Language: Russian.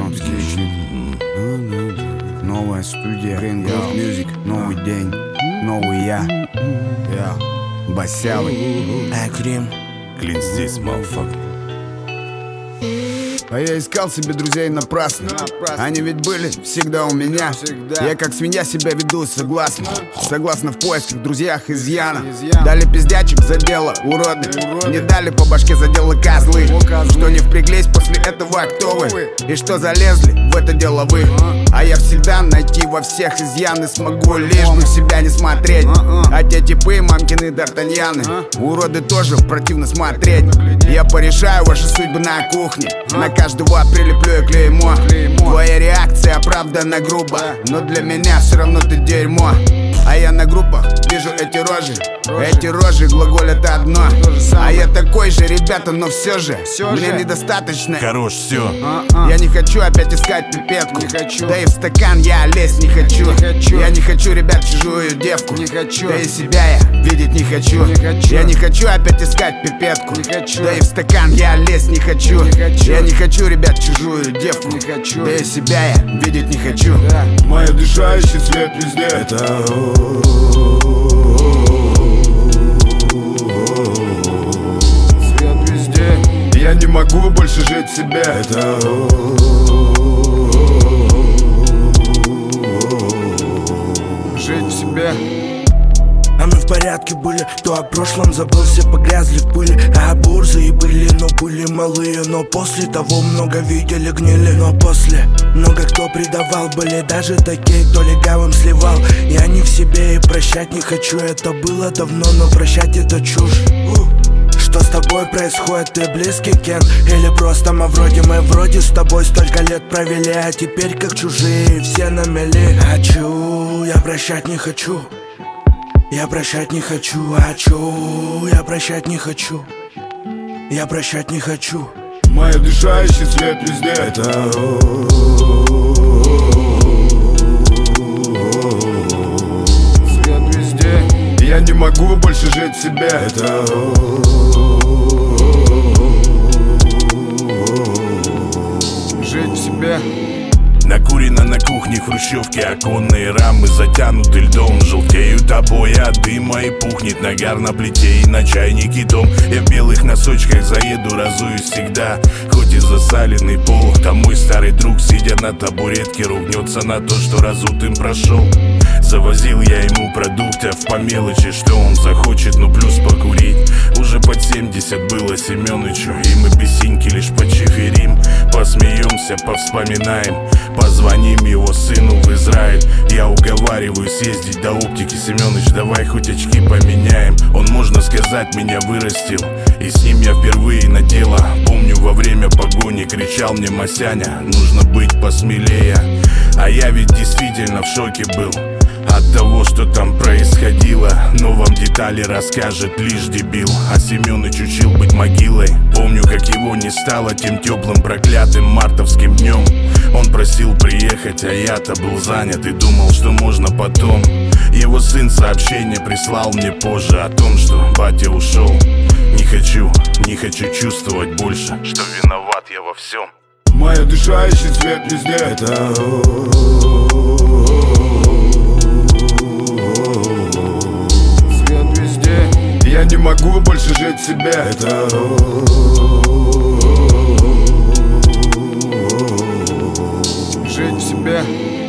Ромский. Новая студия, Green Grove Music. Новый день, новый я. Басявый. Крим. Клин здесь, малфак. А я искал себе друзей напрасно. Они ведь были всегда у меня. Я как свинья себя веду, согласно в поисках, друзьях изъяна. Дали пиздячек за дело, уроды. Не дали по башке за дело козлы. Что не впряглись после этого, кто вы? И что залезли в это дело вы? А я всегда найти во всех изъяны смогу, лишь бы в себя не смотреть. А те типы, мамкины д'Артаньяны, уроды тоже противно смотреть. Я порешаю ваши судьбы на кухне. На каждого прилеплю я клеймо. Твоя реакция оправдана грубо, но для меня все равно ты дерьмо. А я на группах вижу эти рожи. Эти рожи глаголят одно. А я такой же, ребята, но все же мне недостаточно. Хорош, все. Я не хочу опять искать пипетку. Да и в стакан я лезть не хочу. Я не хочу, ребят, чужую девку. Да и себя я видеть не хочу. Я не хочу опять искать пипетку. Да и в стакан я лезть не хочу. Я не хочу, ребят, чужую девку. Да и себя я видеть не хочу. Моя душа ищет свет везде. Это свет везде. я не могу больше жить в себе. Это жить в себе. А мы в порядке были, то о прошлом забыл, все погрязли в пыли. А бурзы и были, но были малые. Но после того много видели, гнили. Но после много кто предавал, были даже такие, кто легавым сливал. Я не в себе и прощать не хочу, это было давно, но прощать это чушь. Что с тобой происходит, ты близкий, Кен? Или просто мы вроде с тобой столько лет провели, а теперь как чужие, все на мели. Я прощать не хочу. Я прощать не хочу, я прощать не хочу. Я прощать не хочу. моя душа ищет свет везде. Это свет везде. я не могу больше жить в себе. Это жить в себе. Накурено на кухне хрущевки, оконные рамы затянуты льдом. Желтеют обои от дыма и пухнет нагар на плите и на чайнике дом. Я в белых носочках заеду, разуюсь всегда. Хоть и засаленный пол, там мой старый друг, сидя на табуретке, ругнется на то, что разутым прошел. Завозил я ему продуктов по мелочи, что он захочет, ну плюс покурить. Уже под 70 было Семёнычу, и мы без синьки лишь почеферим. Посмеемся, повспоминаем, позвоним его сыну в Израиль. Я уговариваю съездить до оптики. Семёныч, давай хоть очки поменяем. Он, можно сказать, меня вырастил, и с ним я впервые на дело. Помню, во время погони кричал мне Масяня: нужно быть посмелее. А я ведь действительно в шоке был от того, что там происходило. Но вам детали расскажет лишь дебил. А Семёныч учил быть могилой. Помню, как его не стало тем теплым проклятым мартовским днем. Он просил приехать, а я-то был занят и думал, что можно потом. Его сын сообщение прислал мне позже о том, что батя ушел. Не хочу чувствовать больше, что виноват я во всем. моя душа ищет свет везде. Это Свет везде. я не могу больше жить в себе. Это Жить в себе.